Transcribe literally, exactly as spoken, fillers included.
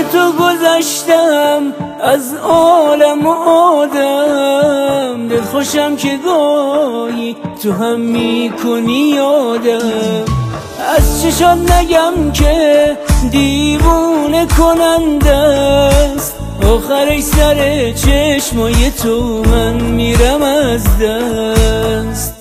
تو گذشتم از عالم و آدم، دل خوشم که گاهی تو هم میکنی یادم. از چشات نگم که دیوونه کننده است، آخرش سر چشمای تو من میرم از دست.